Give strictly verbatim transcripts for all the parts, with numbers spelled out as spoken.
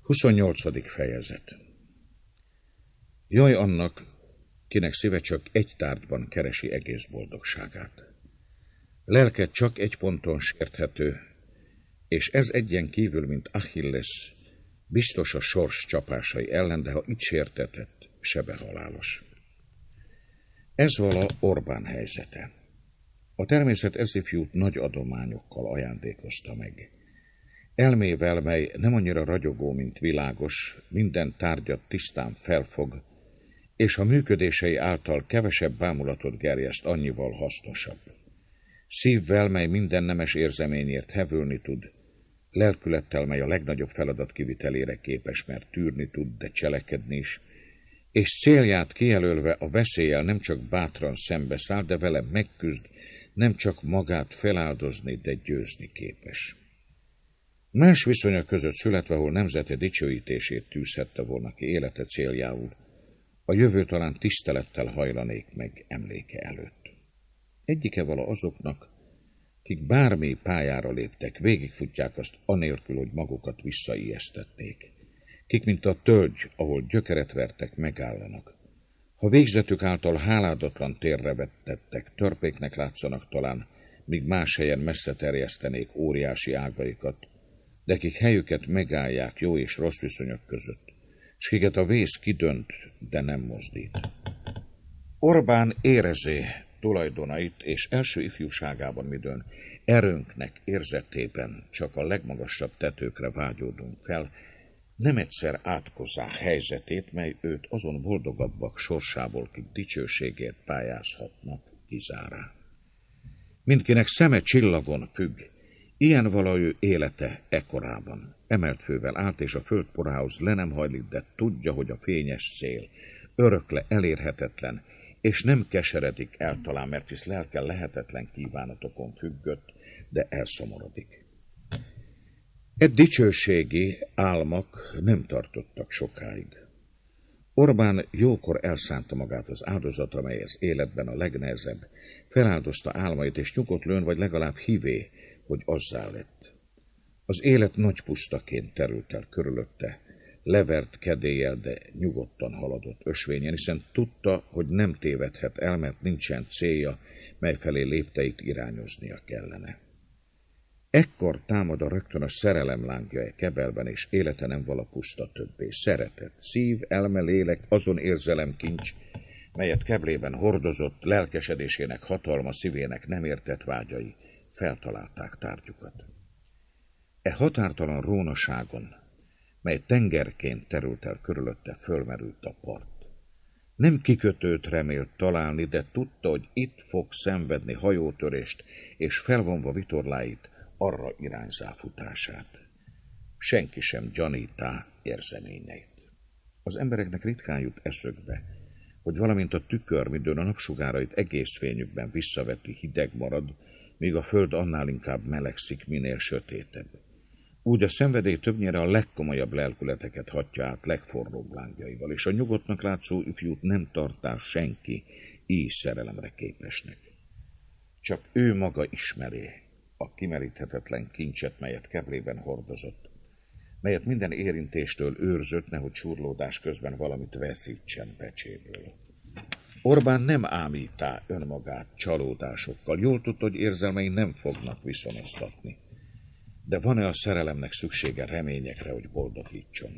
huszonnyolcadik fejezet. Jaj annak, kinek szíve csak egy tárgyban keresi egész boldogságát. Lelke csak egy ponton sérthető, és ez egyen kívül, mint Achilles, biztos a sors csapásai ellen, de ha itt sértetett, sebe halálos. Ez vala Orbán helyzete. A természet ez ifjút nagy adományokkal ajándékozta meg. Elmével, mely nem annyira ragyogó, mint világos, minden tárgyat tisztán felfog, és a működései által kevesebb bámulatot gerjeszt, annyival hasznosabb. Szívvel, mely minden nemes érzeményért hevülni tud, lelkülettel, mely a legnagyobb feladat kivitelére képes, mert tűrni tud, de cselekedni is, és célját kijelölve a veszéllyel nem csak bátran szembeszáll, de vele megküzd, nem csak magát feláldozni, de győzni képes. Más viszonyok között születve, ahol nemzete dicsőítését tűzhette volna ki élete céljául, a jövő talán tisztelettel hajlanék meg emléke előtt. Egyike vala azoknak, kik bármi pályára léptek, végigfutják azt anélkül, hogy magukat visszaijesztetnék. Kik, mint a tölgy, ahol gyökeret vertek, megállanak. Ha végzetük által háládatlan térre vettettek, törpéknek látszanak talán, míg más helyen messze terjesztenék óriási ágaikat, de kik helyüket megállják jó és rossz viszonyok között, s kiket a vész kidönt, de nem mozdít. Orbán érezé tulajdonait, és első ifjúságában midőn erőnknek érzetében csak a legmagasabb tetőkre vágyódunk fel, nem egyszer átkozzá helyzetét, mely őt azon boldogabbak sorsából, kik dicsőségért pályázhatnak, kizárá. Mindkinek szeme csillagon függ, ilyen vala ő élete ekkorában. Emelt fővel állt, és a föld porához le nem hajlik, de tudja, hogy a fényes cél örökle elérhetetlen, és nem keseredik el talán, mert hisz lelke lehetetlen kívánatokon függött, de elszomorodik. E dicsőségi álmak nem tartottak sokáig. Orbán jókor elszánta magát az áldozatra, mely az életben a legnehezebb, feláldozta álmait, és nyugodt lőn, vagy legalább hívé, hogy azzá lett. Az élet nagy pusztaként terült el körülötte, levert kedéllyel, de nyugodtan haladott ösvényen, hiszen tudta, hogy nem tévedhet el, mert nincsen célja, mely felé lépteit irányoznia kellene. Ekkor támad a rögtön a szerelem lángja e kebelben, és élete nem vala puszta többé. Szeretet, szív, elme, lélek, azon érzelem kincs, melyet keblében hordozott, lelkesedésének hatalma, szívének nem értett vágyai feltalálták tárgyukat. E határtalan rónaságon, mely tengerként terült el körülötte, fölmerült a part. Nem kikötőt remélt találni, de tudta, hogy itt fog szenvedni hajótörést, és felvonva vitorláit arra irányzá futását. Senki sem gyanítá érzeményeit. Az embereknek ritkán jut eszökbe, hogy valamint a tükör, midőn a napsugárait egész fényükben visszaveti, hideg marad, míg a föld annál inkább melegszik, minél sötétebb. Úgy a szenvedély többnyire a legkomolyabb lelkületeket hatja át legforróbb lángjaival, és a nyugodtnak látszó ifjút nem tartás senki így szerelemre képesnek. Csak ő maga ismeri a kimeríthetetlen kincset, melyet keblében hordozott, melyet minden érintéstől őrzött, nehogy surlódás közben valamit veszítsen pecséből. Orbán nem ámítá önmagát csalódásokkal, jól tudta, hogy érzelmei nem fognak viszonoztatni. De van-e a szerelemnek szüksége reményekre, hogy boldogítson?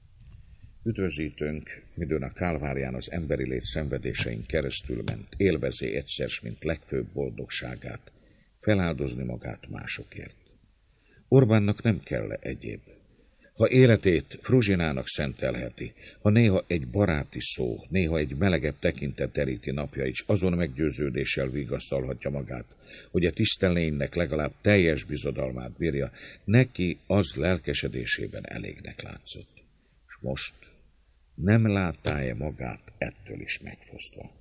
Üdvözítőnk, midőn a Kálvárián az emberi lét szenvedésein keresztül ment, élvezé egyszer, mint legfőbb boldogságát, feláldozni magát másokért. Orbánnak nem kell egyéb. Ha életét Fruzsinának szentelheti, ha néha egy baráti szó, néha egy melegebb tekintet teríti napjait, s azon meggyőződéssel vigasztalhatja magát, hogy a tiszta lénynek legalább teljes bizodalmát bírja, neki az lelkesedésében elégnek látszott. És most nem látá-e magát ettől is megfosztva?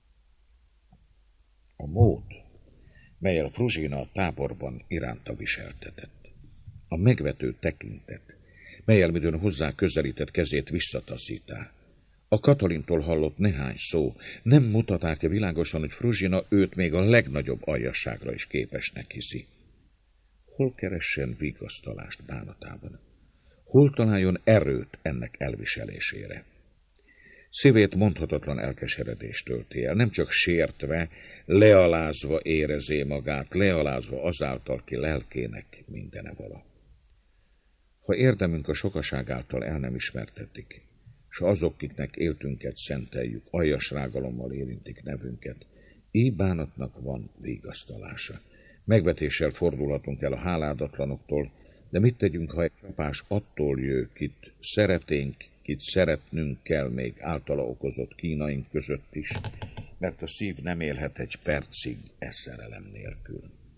A mód, melyel Fruzsina a táborban iránta viseltetett, a megvető tekintet, melyel midőn hozzá közelített kezét visszataszítá, a Katalintól hallott néhány szó nem mutaták-e világosan, hogy Fruzsina őt még a legnagyobb aljasságra is képesnek hiszi? Hol keressen vigasztalást bánatában? Hol találjon erőt ennek elviselésére? Szívét mondhatatlan elkeseredést tölti el, nem csak sértve, lealázva érezé magát, lealázva azáltal, ki lelkének mindene vala. Ha érdemünk a sokaság által el nem ismertetik, s azok, kiknek éltünket szenteljük, aljas rágalommal érintik nevünket, így bánatnak van vigasztalása. Megvetéssel fordulhatunk el a háládatlanoktól, de mit tegyünk, ha egy csapás attól jö, kit szereténk, kit szeretnünk kell még általa okozott kínaink között is, mert a szív nem élhet egy percig e szerelem nélkül.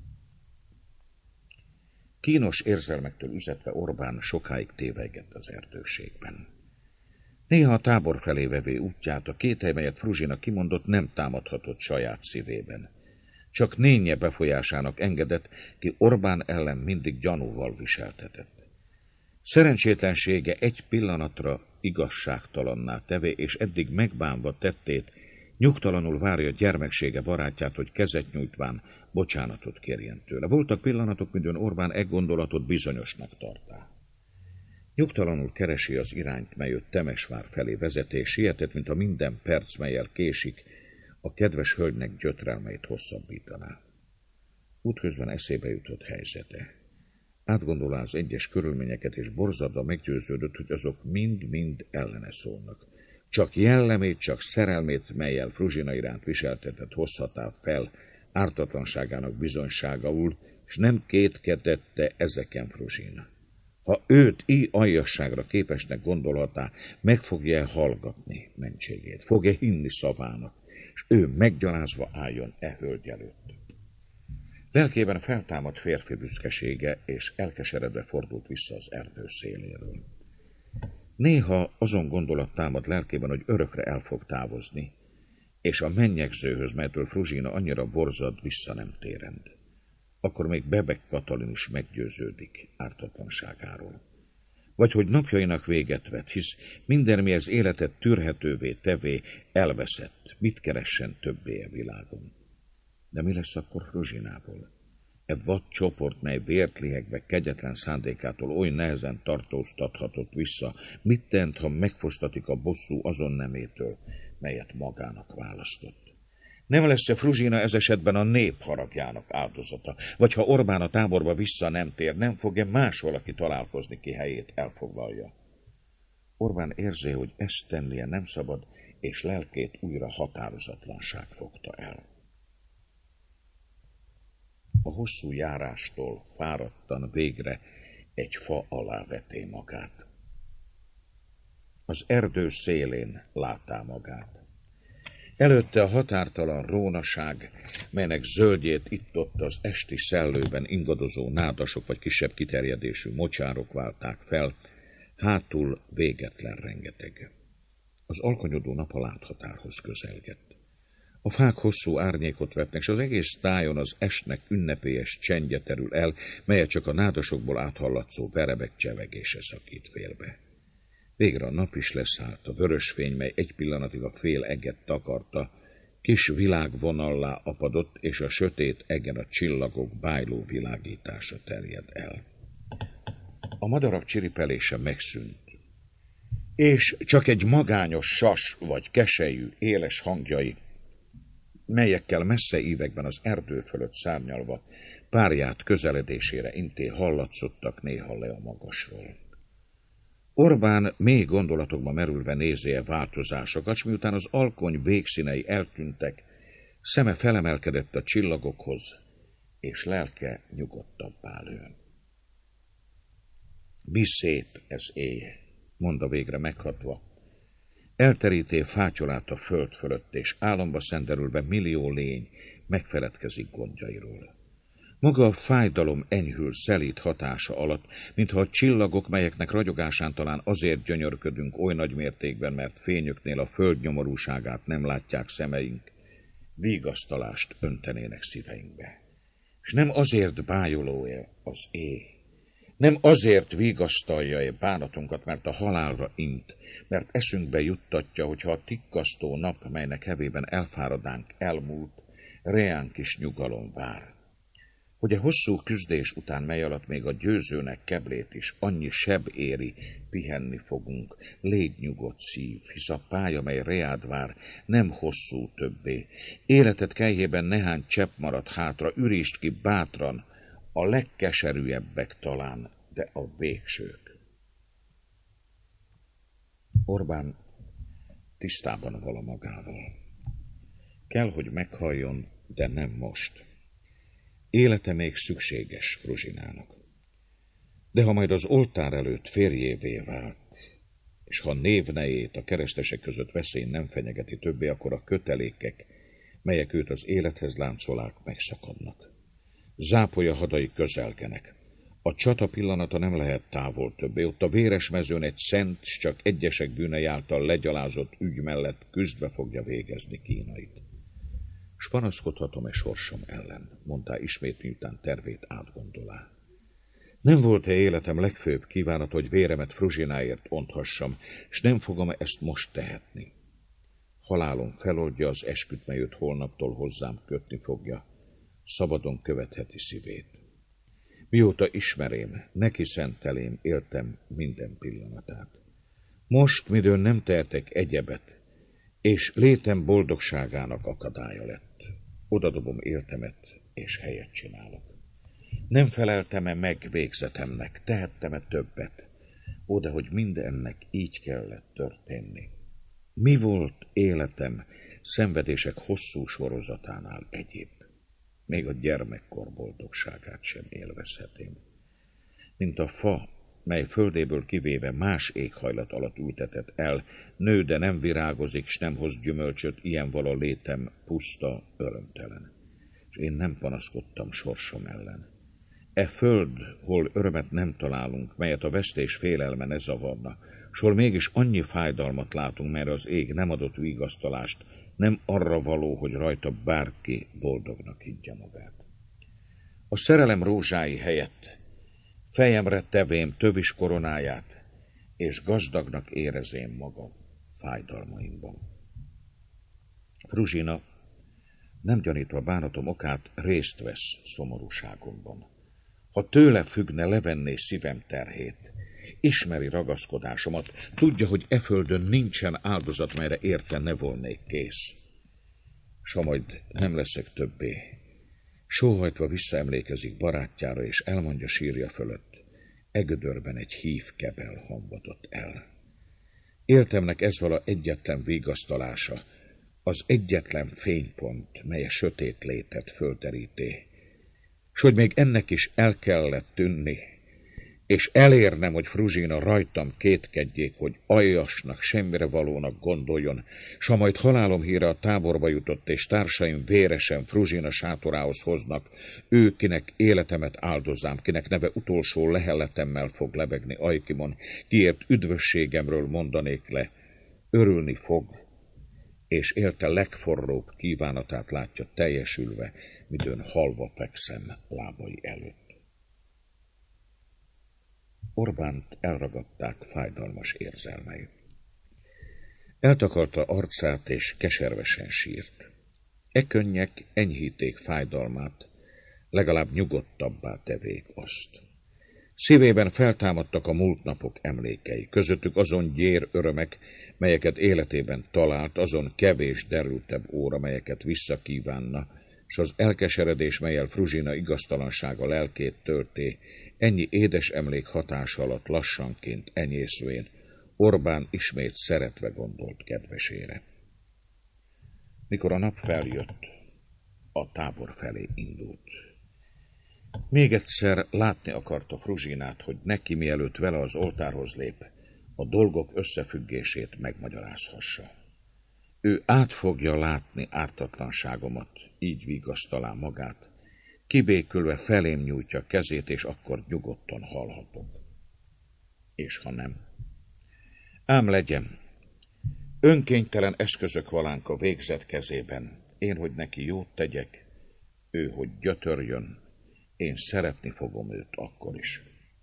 Kínos érzelmektől üzetve Orbán sokáig tévegett az erdőségben. Néha a tábor felé vevé útját a kéthely, melyet Fruzsina kimondott, nem támadhatott saját szívében. Csak Nénye befolyásának engedett, ki Orbán ellen mindig gyanúval viseltetett. Szerencsétlensége egy pillanatra igazságtalanná tevé, és eddig megbánva tettét, nyugtalanul várja gyermeksége barátját, hogy kezet nyújtván bocsánatot kérjen tőle. Voltak pillanatok, midőn Orbán e gondolatot bizonyosnak tartá. Nyugtalanul keresi az irányt, mely őt Temesvár felé vezeti, és sietett, mint a minden perc, melyel késik, a kedves hölgynek gyötrelmeit hosszabbítaná. Útközben eszébe jutott helyzete. Átgondolá az egyes körülményeket, és borzadva meggyőződött, hogy azok mind-mind ellene szólnak. Csak jellemét, csak szerelmét, mellyel Fruzsina iránt viseltetett, hozhatá fel ártatlanságának bizonyságaul, és nem kétkedette ezeken Fruzsina. Ha őt így aljasságra képesnek gondolhatá, meg fogja hallgatni mentségét, fogja hinni szavának, és ő meggyalázva álljon e hölgy előtt. Lelkében feltámadt férfi büszkesége, és elkeseredve fordult vissza az erdő széléről. Néha azon gondolat támad lelkében, hogy örökre el fog távozni, és a mennyegzőhöz, melytől Fruzsina annyira borzad, vissza nem térend. Akkor még Bebek Katalin is meggyőződik ártatlanságáról. Vagy hogy napjainak véget vet, hisz minden, mi az életet tűrhetővé tevé, elveszett, mit keressen többé a világon. De mi lesz akkor Fruzsinából? E vad csoport, mely vért lihegve kegyetlen szándékától oly nehezen tartóztathatott vissza, mit tent, ha megfosztatik a bosszú azon nemétől, melyet magának választott? Nem lesz-e Fruzsina ez esetben a nép haragjának áldozata? Vagy ha Orbán a táborba vissza nem tér, nem fog-e más valaki találkozni, ki helyét elfoglalja? Orbán érzi, hogy ezt tennie nem szabad, és lelkét újra határozatlanság fogta el. A hosszú járástól fáradtan végre egy fa alá veté magát. Az erdő szélén látá magát. Előtte a határtalan rónaság, melynek zöldjét itt-ott az esti szellőben ingadozó nádasok vagy kisebb kiterjedésű mocsárok válták fel, hátul végetlen rengeteg. Az alkonyodó nap a láthatárhoz közelgett. A fák hosszú árnyékot vetnek, és az egész tájon az esnek ünnepélyes csendje terül el, melyet csak a nádasokból áthallatszó verebek csevegése szakít félbe. Végre a nap is leszállt, a vörös fény, mely egy pillanatig a fél eget takarta, kis világvonallá apadott, és a sötét egen a csillagok bájló világítása terjed el. A madarak csiripelése megszűnt, és csak egy magányos sas vagy keselyű, éles hangjai, melyekkel messze ívekben az erdő fölött szárnyalva párját közeledésére inté hallatszottak néha le a magasról. Orbán mély gondolatokba merülve nézi a változásokat, s miután az alkony végszínei eltűntek, szeme felemelkedett a csillagokhoz, és lelke nyugodtabbá lőn. Mi szép ez éj, mondta végre meghatva. Elteríté fátyolát a föld fölött, és álomba szenderülve millió lény megfeledkezik gondjairól. Maga a fájdalom enyhül szelíd hatása alatt, mintha a csillagok, melyeknek ragyogásán talán azért gyönyörködünk oly nagy mértékben, mert fényüknél a föld nyomorúságát nem látják szemeink, vigasztalást öntenének szíveinkbe. És nem azért bájoló-e az éj, nem azért vigasztalja-e bánatunkat, mert a halálra int, mert eszünkbe juttatja, hogyha a tikkasztó nap, melynek hevében elfáradánk elmúlt, reánk is nyugalom vár. hogy a hosszú küzdés után, mely alatt még a győzőnek keblét is annyi seb éri, pihenni fogunk, légy nyugodt szív, hisz a pálya, mely reád vár, nem hosszú többé. Életed kelyhében nehány csepp marad hátra, ürítsd ki bátran, a legkeserűebbek talán, de a végsők. Orbán tisztában vala magával. Kell, hogy meghalljon, de nem most. Élete még szükséges Fruzsinának. De ha majd az oltár előtt férjévé vált, és ha névnejét a keresztesek között veszély nem fenyegeti többé, akkor a kötelékek, melyek őt az élethez láncolák, megszakadnak. Zápolya hadai közelgenek. A csata pillanata nem lehet távol többé, ott a véres mezőn egy szent, csak egyesek bűnei által legyalázott ügy mellett küzdbe fogja végezni kínait. S panaszkodhatom-e sorsom ellen, mondta ismét, miután tervét átgondolá. Nem volt-e életem legfőbb kívánat, hogy véremet Fruzsináért onthassam, s nem fogom-e ezt most tehetni? Halálom feloldja az esküt, mely őt holnaptól hozzám kötni fogja, szabadon követheti szívét. Mióta ismerém, neki szentelém, éltem minden pillanatát. Most, midőn nem tehetek egyebet, és létem boldogságának akadálya lett. Odadobom éltemet, és helyet csinálok. Nem feleltem-e meg végzetemnek, tehettem-e többet? Ó, de hogy mindennek így kellett történni. Mi volt életem szenvedések hosszú sorozatánál egyéb? Még a gyermekkor boldogságát sem élvezhetém. Mint a fa, mely földéből kivéve más éghajlat alatt ültetett el, nő, de nem virágozik, s nem hoz gyümölcsöt, ilyen vala létem puszta, örömtelen. És én nem panaszkodtam sorsom ellen. E föld, hol örömet nem találunk, melyet a vesztés félelme ne zavarna, s hol mégis annyi fájdalmat látunk, mert az ég nem adott vigasztalást, nem arra való, hogy rajta bárki boldognak higgye magát. A szerelem rózsái helyett fejemre tevém tövis koronáját, és gazdagnak érezém magam fájdalmaimban. Fruzsina, nem gyanítva bánatom okát, részt vesz szomorúságomban. Ha tőle függne, levenné szívem terhét. Ismeri ragaszkodásomat, tudja, hogy e földön nincsen áldozat, melyre érte ne volnék kész. S ha majd nem leszek többé, sóhajtva visszaemlékezik barátjára, és elmondja sírja fölött, e gödörben egy hív kebel hamvadott el. Éltemnek ez vala egyetlen vigasztalása, az egyetlen fénypont, mely a sötét létet földeríté, s hogy még ennek is el kellett tűnni, és elérnem, hogy Fruzsina rajtam kétkedjék, hogy aljasnak, semmire valónak gondoljon, s ha majd halálom híre a táborba jutott, és társaim véresen Fruzsina sátorához hoznak, ő, kinek életemet áldozzám, kinek neve utolsó lehelletemmel fog lebegni ajkimon, kiért üdvösségemről mondanék le, örülni fog, és élte legforróbb kívánatát látja teljesülve, midőn halva fekszem lábai előtt. Orbánt elragadták fájdalmas érzelmei. Eltakarta arcát, és keservesen sírt. E könnyek enyhíték fájdalmát, legalább nyugodtabbá tevék azt. Szívében feltámadtak a múlt napok emlékei, közöttük azon gyér örömek, melyeket életében talált, azon kevés derültebb óra, melyeket visszakívánna, s az elkeseredés, melyel Fruzsina igaztalansága lelkét tölté, ennyi édes emlék hatása alatt lassanként enyészvén, Orbán ismét szeretve gondolt kedvesére. Mikor a nap feljött, a tábor felé indult. Még egyszer látni akarta Fruzsinát, hogy neki, mielőtt vele az oltárhoz lép, a dolgok összefüggését megmagyarázhassa. Ő át fogja látni ártatlanságomat, így vigasztalá magát, kibékülve felém nyújtja kezét, és akkor nyugodtan hallhatok. És ha nem? Ám legyen, önkénytelen eszközök valánk a végzet kezében, én, hogy neki jót tegyek, ő, hogy gyötörjön, én szeretni fogom őt akkor is.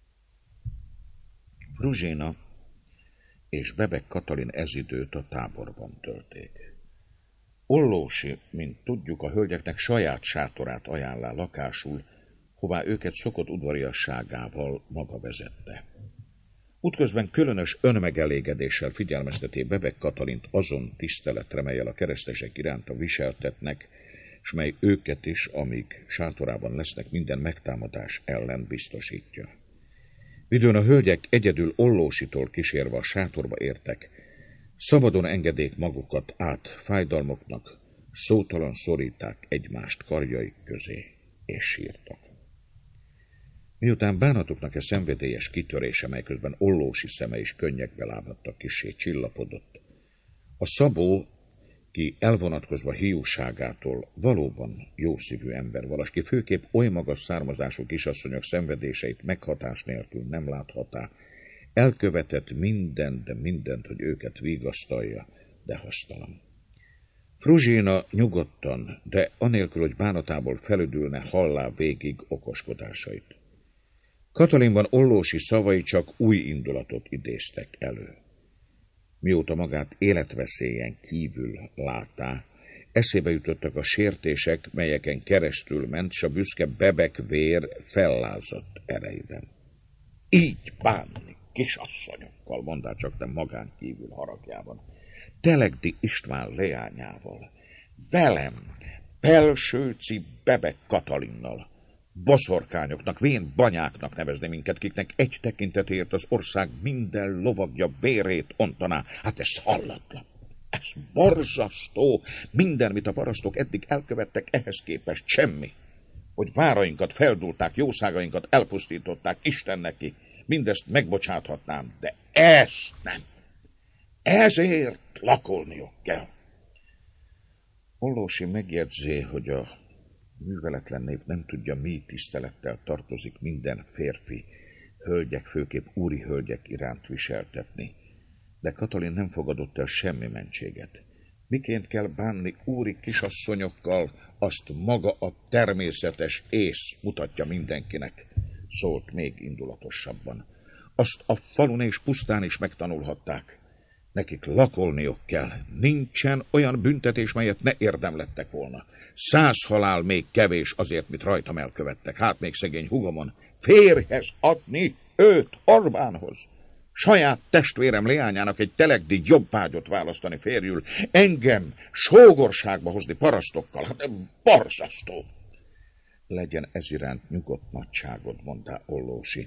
Fruzsina és Bebek Katalin ez időt a táborban tölték. Ollósi, mint tudjuk, a hölgyeknek saját sátorát ajánlá lakásul, hová őket szokott udvariasságával maga vezette. Útközben különös önmegelégedéssel figyelmezteti Bebek Katalint azon tiszteletre, melyel a keresztesek iránta viseltetnek, s mely őket is, amíg sátorában lesznek, minden megtámadás ellen biztosítja. Midőn a hölgyek egyedül Ollósitól kísérve a sátorba értek, szabadon engedék magukat át fájdalmoknak, szótalan szoríták egymást karjaik közé, és sírtak. Miután bánatoknak e szenvedélyes kitörése, mely közben Ollósi szeme is könnyekbe lábadtak, kissé csillapodott, a Szabó, ki elvonatkozva hiúságától valóban jószívű ember, valaski főképp oly magas származású kisasszonyok szenvedéseit meghatás nélkül nem láthatá, elkövetett mindent, de mindent, hogy őket vigasztalja, de hasztalan. Fruzsina nyugodtan, de anélkül, hogy bánatából felüdülne, hallá végig okoskodásait. Katalinban Ollósi szavai csak új indulatot idéztek elő. Mióta magát életveszélyen kívül látá, eszébe jutottak a sértések, melyeken keresztül ment, s a büszke Bebek vér fellázadt erejében. Így bánni kisasszonyokkal, mondál csak te magán kívül haragjában, Telegdi István leányával, velem, Pelsőci Bebek Katalinnal, boszorkányoknak, vén banyáknak nevezni minket, kiknek egy tekintetért az ország minden lovagja vérét ontaná. Hát ez hallatlan, ez borzasztó. Minden, mit a parasztok eddig elkövettek, ehhez képest semmi. Hogy várainkat feldúlták, jószágainkat elpusztították, Isten neki, mindezt megbocsáthatnám, de ezt nem. Ezért lakolniuk kell. Ollósi megjegyzé, hogy a műveletlen nép nem tudja, mi tisztelettel tartozik minden férfi, hölgyek, főképp úri hölgyek iránt viseltetni. De Katalin nem fogadott el semmi mentséget. Miként kell bánni úri kisasszonyokkal, azt maga a természetes ész mutatja mindenkinek, szólt még indulatosabban. Azt a falun és pusztán is megtanulhatták. Nekik lakolniuk kell. Nincsen olyan büntetés, melyet ne érdemlettek volna. Száz halál még kevés azért, mit rajtam elkövettek. Hát még szegény hugomon. Férjhez adni őt Orbánhoz. Saját testvérem leányának egy telegdi jobbágyot választani férjül. Engem sógorságba hozni parasztokkal. Hát borzasztó. Legyen ez iránt nyugodt nagyságod, mondta Ollósi.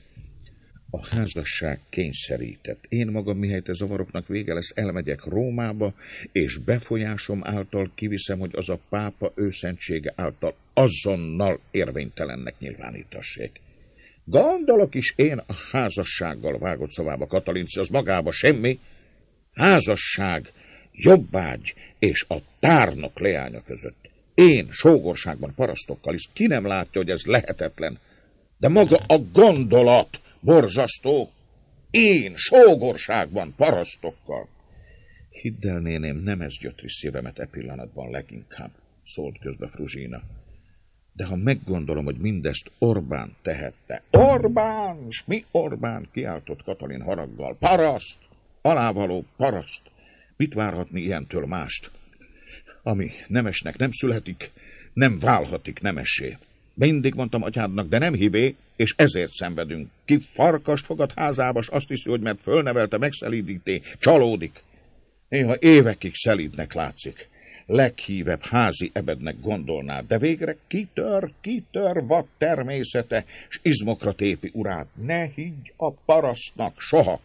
A házasság kényszerített. Én magam, mihelyt a zavaroknak vége lesz, elmegyek Rómába, és befolyásom által kiviszem, hogy az a pápa őszentsége által azonnal érvénytelennek nyilvánítassék. Gondolok is én a házassággal, vágott szavába Katalinci, az magába semmi. Házasság, jobbágy és a tárnok leánya között. Én sógorságban parasztokkal is, ki nem látja, hogy ez lehetetlen. De maga a gondolat borzasztó. Én sógorságban parasztokkal. Hidd el, néném, nem ez gyötri szívemet e pillanatban leginkább, szólt közbe Fruzsina. De ha meggondolom, hogy mindezt Orbán tehette. Orbán! S mi Orbán? Kiáltott Katalin haraggal. Paraszt! Alávaló paraszt! Mit várhatni ilyentől mást? Ami nemesnek nem születik, nem válhatik nemessé. Mindig mondtam atyádnak, de nem hibé, és ezért szenvedünk. Ki farkast fogad házába, s azt hiszi, hogy mert fölnevelte, megszelídíté, csalódik. Néha évekig szelídnek látszik. Leghívebb házi ebednek gondolná, de végre kitör, kitör vad természete, s izmokra tépi urát. Ne higgy a parasztnak soha.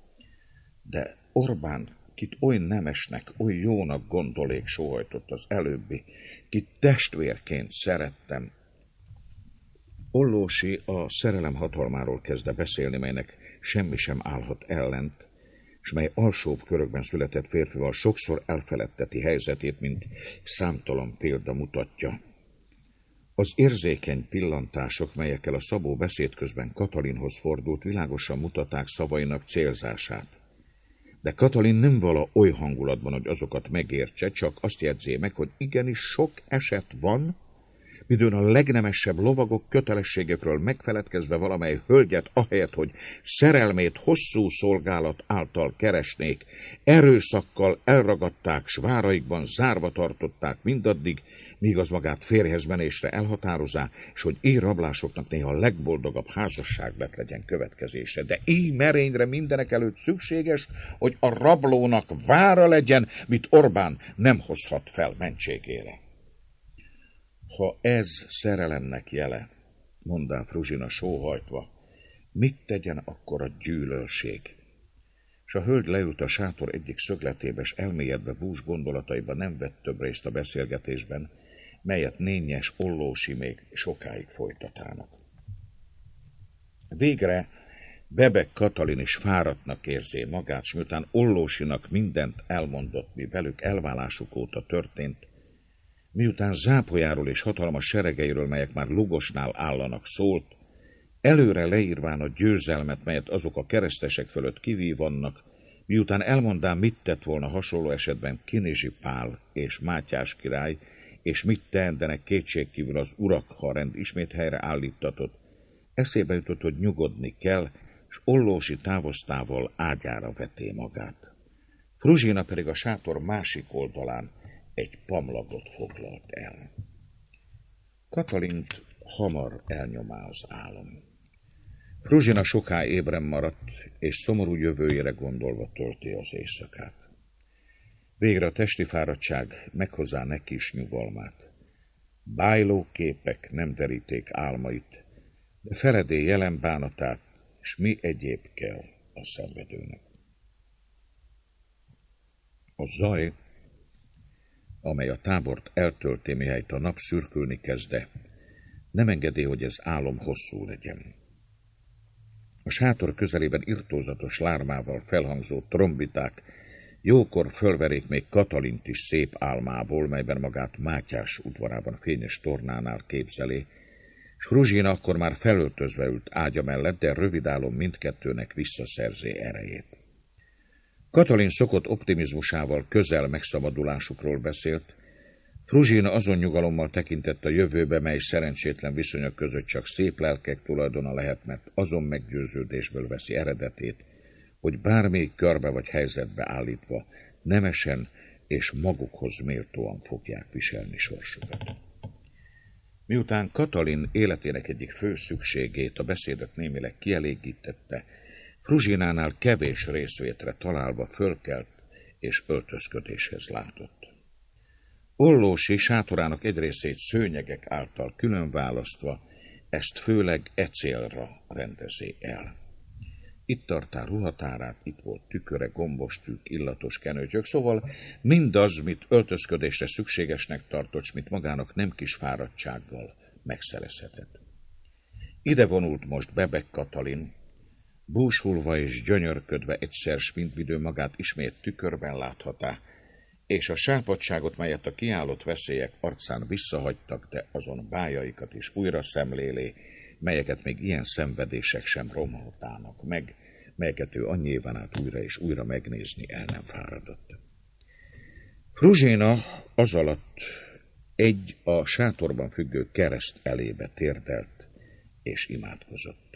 De Orbán, kit oly nemesnek, oly jónak gondolék sóhajtott az előbbi, kit testvérként szerettem. Ollósi a szerelem hatalmáról kezdte beszélni, melynek semmi sem állhat ellent, s mely alsóbb körökben született férfival sokszor elfeledteti helyzetét, mint számtalan példa mutatja. Az érzékeny pillantások, melyekkel a Szabó beszéd közben Katalinhoz fordult, világosan mutatták szavainak célzását. De Katalin nem vala oly hangulatban, hogy azokat megértse, csak azt jegyzé meg, hogy igenis sok eset van, midőn a legnemesebb lovagok kötelességekről megfeledkezve valamely hölgyet, ahelyett, hogy szerelmét hosszú szolgálat által keresnék, erőszakkal elragadták, s váraikban zárva tartották mindaddig, míg az magát férjhez menésre elhatározá, és hogy így rablásoknak néha a legboldogabb házasság lett legyen következése. De így merényre mindenek előtt szükséges, hogy a rablónak vára legyen, mit Orbán nem hozhat fel mentségére. Ha ez szerelemnek jele, mondá Fruzsina sóhajtva, mit tegyen akkor a gyűlölség? És a hölgy leült a sátor egyik szögletébe, és elmélyedve bús gondolataiba nem vett több részt a beszélgetésben, melyet Nényes Ollósi még sokáig folytatának. Végre Bebek Katalin is fáradtnak érzi magát, s miután Ollósinak mindent elmondott, mi velük elválásuk óta történt, miután zápolyáról és hatalmas seregeiről, melyek már Lugosnál állanak, szólt, előre leírván a győzelmet, melyet azok a keresztesek fölött kivívannak, miután elmondám, mit tett volna hasonló esetben Kinizsi Pál és Mátyás király, és mit teendenek kétségkívül az urak, ha a rend ismét helyre állítatott, eszébe jutott, hogy nyugodni kell, s Ollósi távoztával ágyára veté magát. Fruzsina pedig a sátor másik oldalán egy pamlagot foglalt el. Katalint hamar elnyomá az álom. Fruzsina soká ébren maradt, és szomorú jövőjére gondolva tölti az éjszakát. Végre a testi fáradtság meghozá neki is nyugalmát. Bájló képek nem deríték álmait, de feledé jelen bánatát, s mi egyéb kell a szenvedőnek. A zaj, amely a tábort eltölti, mihelyt a nap szürkülni kezde, nem engedi, hogy ez álom hosszú legyen. A sátor közelében irtózatos lármával felhangzó trombiták jókor fölverék még Katalint is szép álmából, melyben magát Mátyás udvarában fényes tornánál képzelé, s Fruzsina akkor már felöltözve ült ágya mellett, de rövid álom mindkettőnek visszaszerzé erejét. Katalin szokott optimizmusával közel megszabadulásukról beszélt, Fruzsina azon nyugalommal tekintett a jövőbe, mely szerencsétlen viszonyok között csak szép lelkek tulajdona lehet, mert azon meggyőződésből veszi eredetét, hogy bármelyik körbe vagy helyzetbe állítva nemesen és magukhoz méltóan fogják viselni sorsukat. Miután Katalin életének egyik fő szükségét, a beszédet némileg kielégítette, Fruzsinánál kevés részvétre találva fölkelt és öltözködéshez látott. Ollósi sátorának egy részét szőnyegek által külön választva, ezt főleg e célra rendezi el. Itt tartál ruhatárát, itt volt tüköre, gombos tűk, illatos kenőcsök, szóval mindaz, mit öltözködésre szükségesnek tartott, s mit magának nem kis fáradtsággal megszerezhetett. Ide vonult most Bebek Katalin, búsulva és gyönyörködve egyszer s mindvidő magát ismét tükörben láthatá, és a sápadtságot, melyet a kiállott veszélyek arcán visszahagytak, de azon bájaikat is újra szemlélé, melyeket még ilyen szenvedések sem romoltának meg, melyeket ő annyi éven át újra és újra megnézni el nem fáradott. Fruzsina az alatt egy a sátorban függő kereszt elébe térdelt és imádkozott.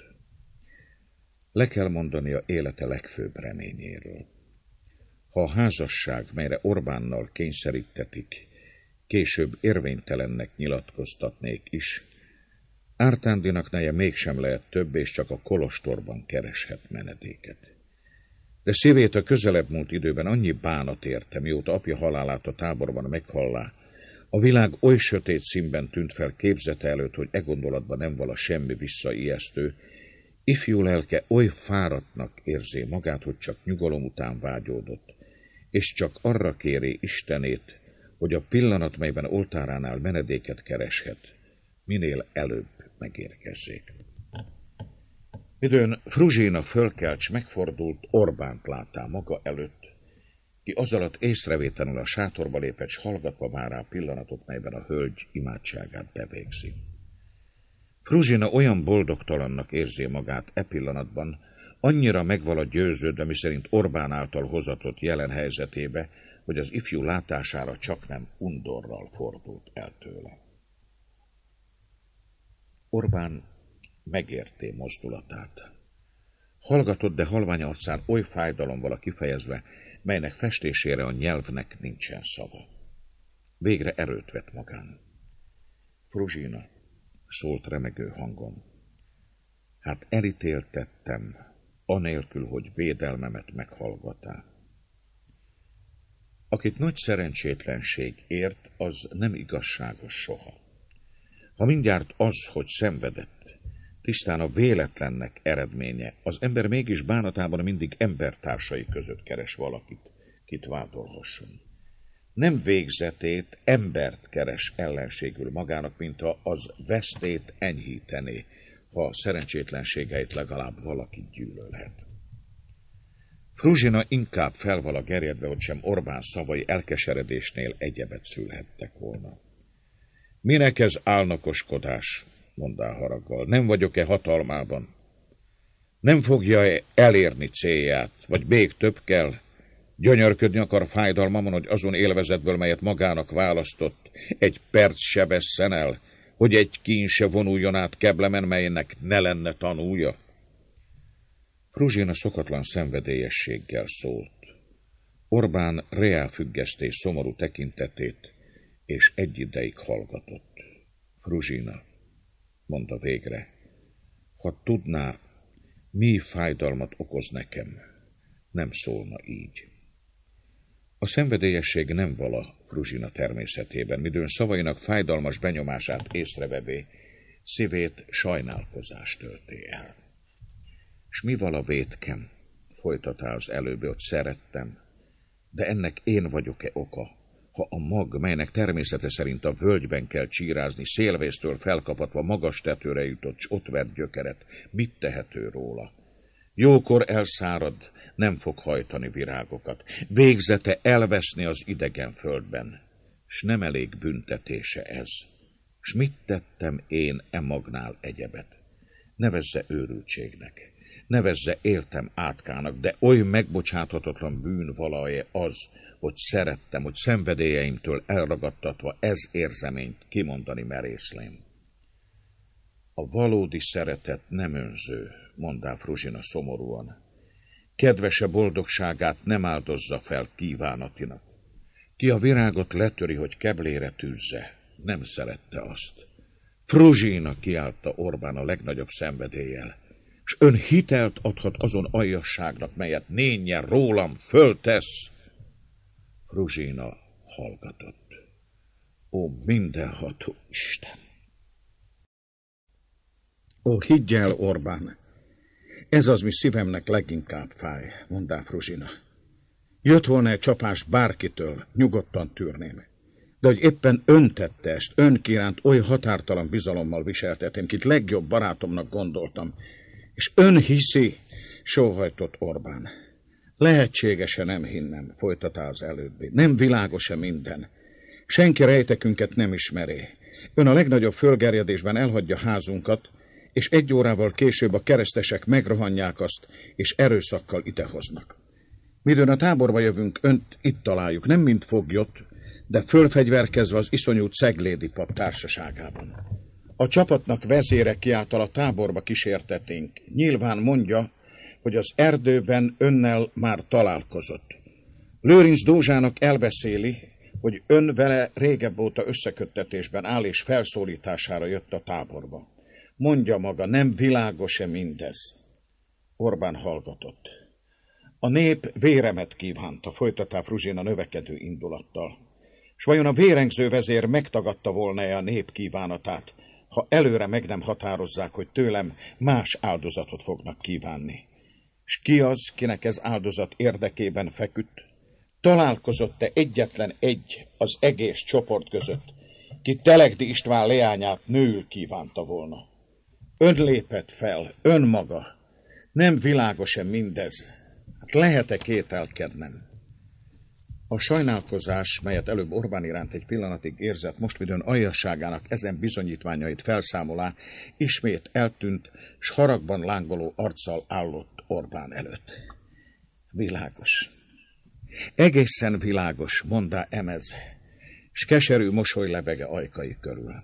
Le kell mondania élete legfőbb reményéről. Ha a házasság, melyre Orbánnal kényszerítetik, később érvénytelennek nyilatkoztatnék is, Ártándinak neje mégsem lehet több, és csak a kolostorban kereshet menedéket. De szívét a közelebb múlt időben annyi bánat érte, mióta apja halálát a táborban meghallá. A világ oly sötét színben tűnt fel képzete előtt, hogy e gondolatban nem vala semmi visszaijesztő. Ifjú lelke oly fáradtnak érzé magát, hogy csak nyugalom után vágyódott, és csak arra kéri Istenét, hogy a pillanat, melyben oltáránál menedéket kereshet, minél előbb megérkezzék. Midőn Fruzsina fölkelt, s megfordult, Orbánt láttál maga előtt, ki az alatt észrevétlenül a sátorba lépett, s hallgatva vár rá pillanatot, melyben a hölgy imádságát bevégzi. Fruzsina olyan boldogtalannak érzi magát e pillanatban, annyira megvala győződve, miszerint Orbán által hozatott jelen helyzetébe, hogy az ifjú látására csaknem undorral fordult el tőle. Orbán megérté mozdulatát. Hallgatott, de halvány arcán oly fájdalom vala kifejezve, melynek festésére a nyelvnek nincsen szava. Végre erőt vett magán. Fruzsina, szólt remegő hangon. Hát elítéltettem, anélkül, hogy védelmemet meghallgatál. Akit nagy szerencsétlenség ért, az nem igazságos soha. Ha mindjárt az, hogy szenvedett, tisztán a véletlennek eredménye, az ember mégis bánatában mindig embertársai között keres valakit, kit vádolhasson. Nem végzetét, embert keres ellenségül magának, mint ha az vesztét enyhítené, ha szerencsétlenségeit legalább valaki gyűlölhet. Fruzsina inkább felvala gerjedve, hogy sem Orbán szavai elkeseredésnél egyebet szülhettek volna. Minek ez álnokoskodás, mondta haraggal, nem vagyok-e hatalmában? Nem fogja elérni célját, vagy még több kell? Gyönyörködni akar fájdalmamon, hogy azon élvezetből, melyet magának választott, egy perc se vesszen el, hogy egy kín se vonuljon át keblemen, melynek ne lenne tanúja? Fruzsina szokatlan szenvedélyességgel szólt. Orbán reál függeszté szomorú tekintetét, és egy ideig hallgatott. Fruzsina, mondta végre, ha tudná, mi fájdalmat okoz nekem, nem szólna így. A szenvedélyesség nem vala Fruzsina természetében, midőn szavainak fájdalmas benyomását észrevevé, szívét sajnálkozás tölté el. S mi vala vétkem, folytatá az előbb, hogy szerettem, de ennek én vagyok-e oka, ha a mag, melynek természete szerint a völgyben kell csírázni, szélvésztől felkapatva magas tetőre jutott, s ott vert gyökeret, mit tehető róla? Jókor elszárad, nem fog hajtani virágokat, végzete elveszni az idegen földben, s nem elég büntetése ez. S mit tettem én e magnál egyebet? Nevezze őrültségnek, nevezze éltem átkának, de oly megbocsáthatatlan bűn valaje az, hogy szerettem, hogy szenvedélyeimtől elragadtatva ez érzeményt kimondani merészlém. A valódi szeretet nem önző, mondá Fruzsina szomorúan. Kedvese boldogságát nem áldozza fel kívánatinak. Ki a virágot letöri, hogy keblére tűzze, nem szerette azt. Fruzsina, kiáltta Orbán a legnagyobb szenvedéllyel, s ön hitelt adhat azon aljasságnak, melyet nényen rólam föltesz. Fruzsina hallgatott. Ó, mindenható Isten! Ó, higgy el, Orbán! Ez az, mi szívemnek leginkább fáj, mondá Fruzsina. Jött volna egy csapás bárkitől, nyugodtan tűrném. De hogy éppen ön tette ezt, ön kiránt oly határtalan bizalommal viseltetém, kit legjobb barátomnak gondoltam. És ön hiszi, sóhajtott Orbán. Lehetséges-e nem hinnem, folytatá az előbbi. Nem világos-e minden? Senki rejtekünket nem ismeri. Ön a legnagyobb fölgerjedésben elhagyja házunkat, és egy órával később a keresztesek megrohanják azt, és erőszakkal idehoznak. Midőn a táborba jövünk, önt itt találjuk, nem mint foglyot, de fölfegyverkezve az iszonyú ceglédi pap társaságában. A csapatnak vezére kiáltal a táborba kísérteténk. Nyilván mondja, hogy az erdőben önnel már találkozott. Lőrinc Dózsának elbeszéli, hogy ön vele régebb óta összeköttetésben áll, és felszólítására jött a táborba. Mondja maga, nem világos-e mindez? Orbán hallgatott. A nép véremet kívánta, folytatta Fruzsina növekedő indulattal. S vajon a vérengző vezér megtagadta volna-e a nép kívánatát, ha előre meg nem határozzák, hogy tőlem más áldozatot fognak kívánni? S ki az, kinek ez áldozat érdekében feküdt? Találkozott-e egyetlen egy az egész csoport között, ki Telegdi István leányát nőül kívánta volna? Ön lépett fel, ön maga. Nem világos-e mindez? Hát lehet-e kételkednem? A sajnálkozás, melyet előbb Orbán iránt egy pillanatig érzett, most midőn aljasságának ezen bizonyítványait felszámolá, ismét eltűnt, s haragban lángoló arccal állott Orbán előtt. Világos. Egészen világos, mondá emez, s keserű mosoly lebege ajkai körül.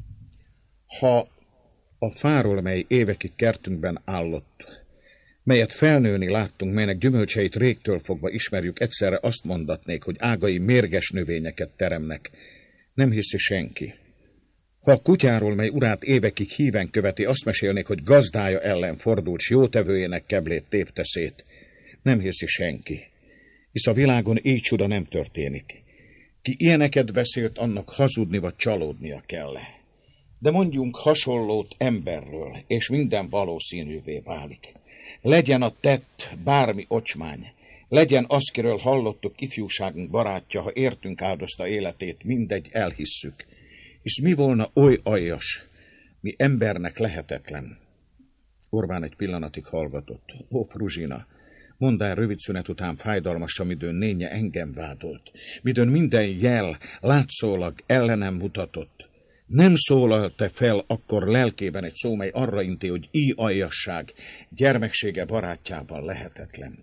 Ha a fáról, mely évekig kertünkben állott, melyet felnőni láttunk, melynek gyümölcseit régtől fogva ismerjük, egyszerre azt mondatnék, hogy ágai mérges növényeket teremnek, nem hiszi senki. Ha a kutyáról, mely urát évekig híven követi, azt mesélnék, hogy gazdája ellen fordult, s jótevőjének keblét tépte szét, nem hiszi senki, hisz a világon így csuda nem történik. Ki ilyeneket beszélt, annak hazudni vagy csalódnia kell. De mondjunk hasonlót emberről, és minden valószínűvé válik. Legyen a tett bármi ocsmány, legyen az, kiről hallottuk ifjúságunk barátja, ha értünk áldozta életét, mindegy, elhisszük. És mi volna oly aljas, mi embernek lehetetlen? Orbán egy pillanatig hallgatott. Ó, Fruzsina, mondd el rövid szünet után fájdalmasan, midőn nénye engem vádolt, midőn minden jel látszólag ellenem mutatott. Nem szólalt-e fel akkor lelkében egy szó, mely arra inti, hogy így aljasság gyermeksége barátjában lehetetlen?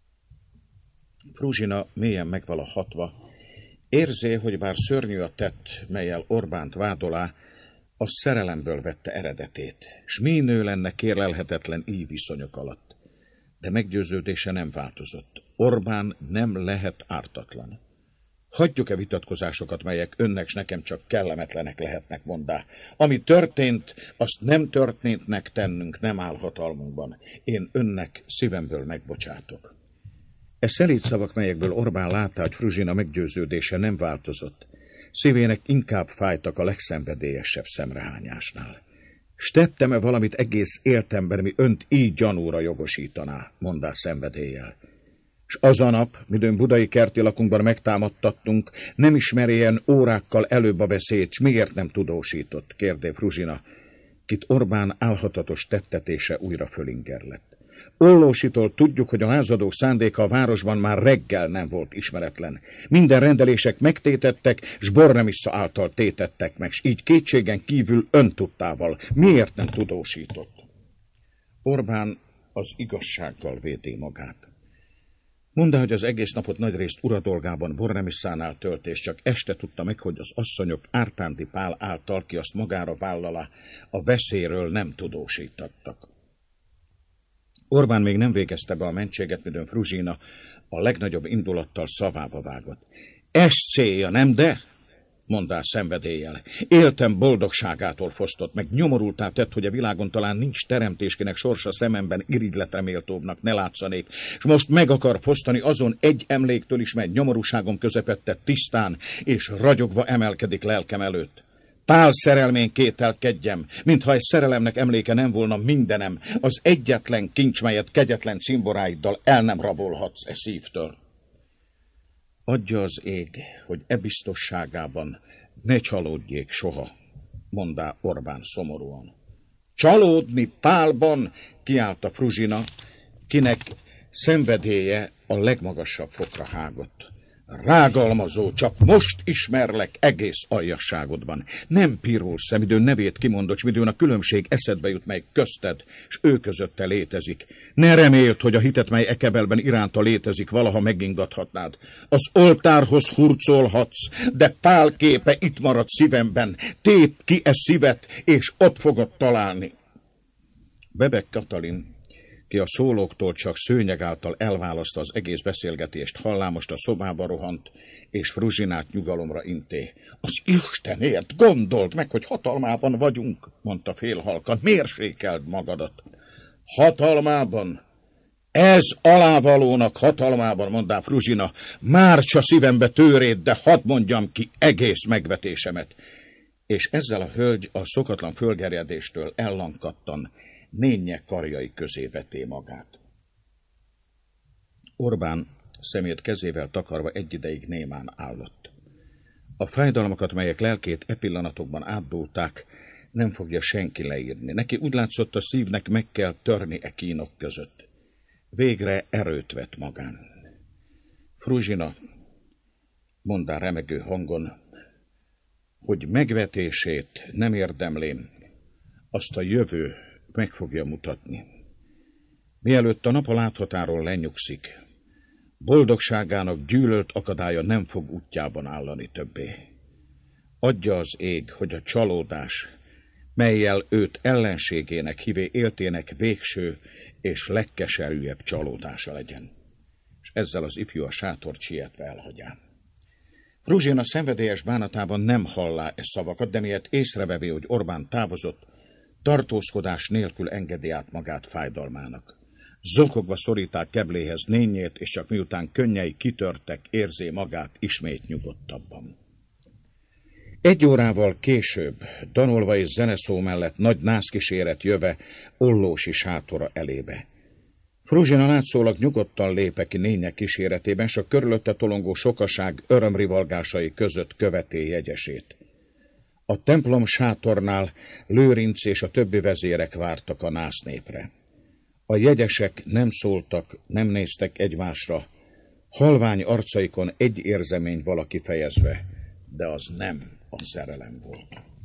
Fruzsina mélyen megvalahatva, érzé, hogy bár szörnyű a tett, melyel Orbánt vádolá, az szerelemből vette eredetét, s mi nő lenne kérlelhetetlen így viszonyok alatt. De meggyőződése nem változott. Orbán nem lehet ártatlan. Hagyjuk-e vitatkozásokat, melyek önnek s nekem csak kellemetlenek lehetnek, mondá. Ami történt, azt nem történtnek tennünk, nem áll hatalmunkban. Én önnek szívemből megbocsátok. E szelíd szavak, melyekből Orbán látta, hogy Fruzsina meggyőződése nem változott, szívének inkább fájtak a legszenvedélyesebb szemrehányásnál. S tettem-e valamit egész életemben, mi önt így gyanúra jogosítaná, mondá szenvedéllyel. S az a nap, midőn budai kerti lakunkban megtámadtattunk, nem ismerjen órákkal előbb a beszéd, s miért nem tudósított, kérdé Fruzsina, kit Orbán álhatatos tettetése újra fölingerlett. Ollósitól tudjuk, hogy a lázadók szándéka a városban már reggel nem volt ismeretlen. Minden rendelések megtétettek, s Bornemissza által tétettek meg, s így kétségen kívül öntudtával. Miért nem tudósított? Orbán az igazsággal védi magát. Mondta, hogy az egész napot nagyrészt uradolgában Bornemisszánál tölt, és csak este tudta meg, hogy az asszonyok Ártánti Pál által, ki azt magára vállalá, a veszélyről nem tudósítottak. Orbán még nem végezte be a mentséget, midőn Fruzsina a legnagyobb indulattal szavába vágott. Ez célja, nem de? Mondá szenvedéllyel. Éltem boldogságától fosztott, meg nyomorultá tett, hogy a világon talán nincs teremtéskének sorsa szememben irigyletre méltóbbnak ne látszanék, és most meg akar fosztani azon egy emléktől is, mely nyomorúságom közepette tisztán és ragyogva emelkedik lelkem előtt. Pál szerelmén kételkedjem, mintha egy szerelemnek emléke nem volna mindenem, az egyetlen kincs, melyet kegyetlen cimboráiddal el nem rabolhatsz e szívtől. Adja az ég, hogy e biztosságában ne csalódjék soha, mondá Orbán szomorúan. Csalódni Pálban, kiáltta Fruzsina, kinek szenvedélye a legmagasabb fokra hágott. Rágalmazó, csak most ismerlek egész aljasságodban. Nem pirulsz, midőn nevét kimondott, s midőn a különbség eszedbe jut, mely közted, s ő közötte létezik. Ne reméld, hogy a hitet, mely ekebelben iránta létezik, valaha megingathatnád. Az oltárhoz hurcolhatsz, de Pál képe itt marad szívemben. Tép ki e szívet, és ott fogod találni. Bebek Katalin, ki a szólóktól csak szőnyeg által elválaszta az egész beszélgetést, hallá most a szobába rohant, és Fruzsinát nyugalomra inté. Az Istenért gondold meg, hogy hatalmában vagyunk, mondta félhalkan, mérsékeld magadat. Hatalmában? Ez alávalónak hatalmában, mondá Fruzsina, mártsa szívembe tőréd, de hadd mondjam ki egész megvetésemet. És ezzel a hölgy a szokatlan fölgerjedéstől ellankadtan, nénye karjai közé veté magát. Orbán szemét kezével takarva egy ideig némán állott. A fájdalmakat, melyek lelkét e pillanatokban átdulták, nem fogja senki leírni. Neki úgy látszott, a szívnek meg kell törni e kínok között. Végre erőt vett magán. Fruzsina, mondá remegő hangon, hogy megvetését nem érdemlém, azt a jövő meg fogja mutatni. Mielőtt a nap a láthatáról lenyugszik, boldogságának gyűlölt akadálya nem fog útjában állani többé. Adja az ég, hogy a csalódás, mellyel őt ellenségének hívé éltének végső és legkeserűbb csalódása legyen. És ezzel az ifjú a sátort sietve elhagyá. Fruzsina szenvedélyes bánatában nem hallá e szavakat, de miért észrevevé, hogy Orbán távozott, tartózkodás nélkül engedi át magát fájdalmának. Zokogva szoríták kebléhez nényét, és csak miután könnyei kitörtek, érzé magát ismét nyugodtabban. Egy órával később, danolva és zeneszó mellett nagy nászkíséret jöve Ollósi sátora elébe. Fruzsina látszólag nyugodtan lépe ki nények kíséretében, s a körülötte tolongó sokaság örömrivalgásai között követé jegyesét. A templom sátornál Lőrinc és a többi vezérek vártak a násznépre. A jegyesek nem szóltak, nem néztek egymásra, halvány arcaikon egy érzemény valaki fejezve, de az nem a szerelem volt.